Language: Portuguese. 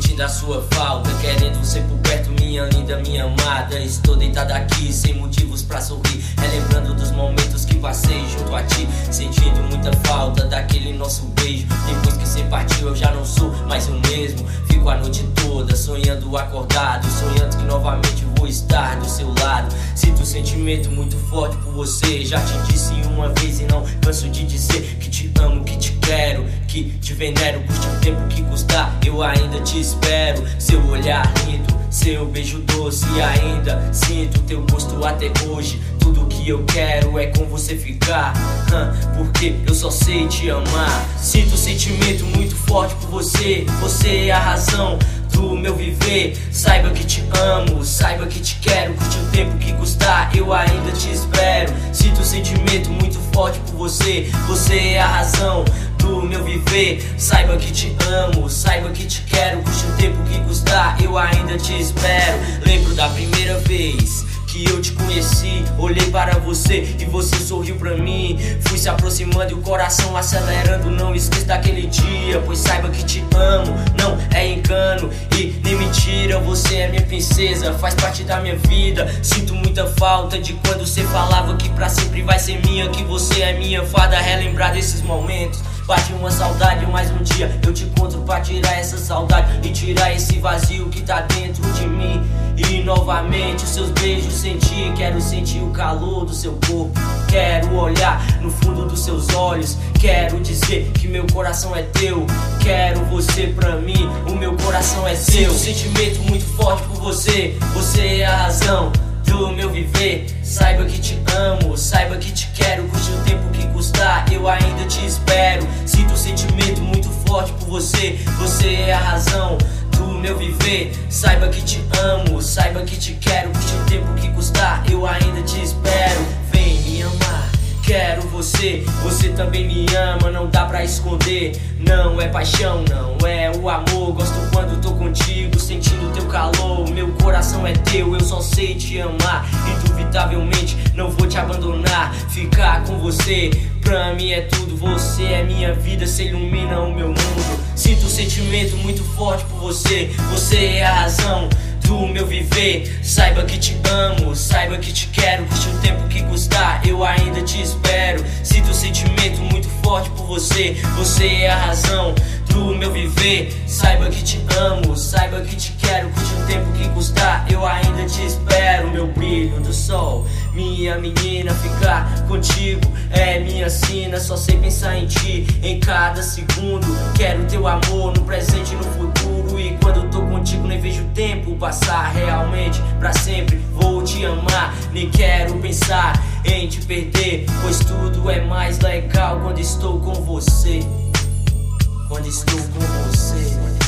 sentindo a sua falta, querendo você por perto, minha linda, minha amada. Estou deitada aqui, sem motivos pra sorrir, relembrando dos momentos que passei junto a ti, sentindo muita falta daquele nosso beijo. Depois que você partiu eu já não sou mais o mesmo. Fico a noite toda sonhando acordado, sonhando que novamente vou estar do seu lado. Sinto um sentimento muito forte por você, já te disse uma vez e não canso de dizer que te amo, que te quero, que te venero. Custe o tempo que custar, eu ainda te espero. Seu olhar lindo, seu beijo doce, ainda sinto teu gosto até hoje. Tudo que eu quero é com você ficar, porque eu só sei te amar. Sinto um sentimento muito forte por você, você é a razão do meu viver. Saiba que te amo, saiba que te quero. Curte o tempo que custar, eu ainda te espero. Sinto um sentimento muito forte por você, você é a razão do meu viver. Saiba que te amo, saiba que te quero. Curte o tempo que custar, eu ainda te espero. Lembro da primeira vez que eu te conheci, olhei para você e você sorriu pra mim. Fui se aproximando e o coração acelerando. Não esqueça daquele dia, pois saiba que te amo. Não é engano e nem mentira, você é minha princesa, faz parte da minha vida. Sinto muita falta de quando você falava que pra sempre vai ser minha, que você é minha fada. Relembrar desses momentos, bate uma saudade, mais um dia eu te encontro pra tirar essa saudade e tirar esse vazio que tá dentro de mim. E novamente os seus beijos sentir, quero sentir o calor do seu corpo, quero olhar no fundo dos seus olhos, quero dizer que meu coração é teu, quero você pra mim, o meu coração é seu. Sinto um sentimento muito forte por você, você é a razão do meu viver. Saiba que te amo, saiba que te quero. Curte o tempo que custar, eu ainda te espero. Sinto um sentimento muito forte por você, você é a razão do meu viver. Saiba que te amo, saiba que te quero. Curte o tempo que custar, eu ainda te espero. Vem me amar, quero você, você também me ama, não dá pra esconder. Não é paixão, não é o amor. Gosto quando tô contigo, sentindo teu calor. Meu coração é teu, eu só sei te amar. Indubitavelmente não vou te abandonar. Ficar com você pra mim é tudo, você é minha vida, você ilumina o meu mundo. Sinto um sentimento muito forte por você, você é a razão do meu viver. Saiba que te amo, saiba que te quero. Curte o tempo que custar, eu ainda te espero. Sinto um sentimento muito forte por você, você é a razão do meu viver. Saiba que te amo, saiba que te quero. Curte o tempo que custar, eu ainda te espero. Meu brilho do sol, minha menina, ficar contigo é minha sina. Só sei pensar em ti em cada segundo. Quero teu amor no presente e no futuro. E quando tô contigo nem vejo o tempo passar. Realmente pra sempre vou te amar. Nem quero pensar em te perder, pois tudo é mais legal quando estou com você. Quando estou com você.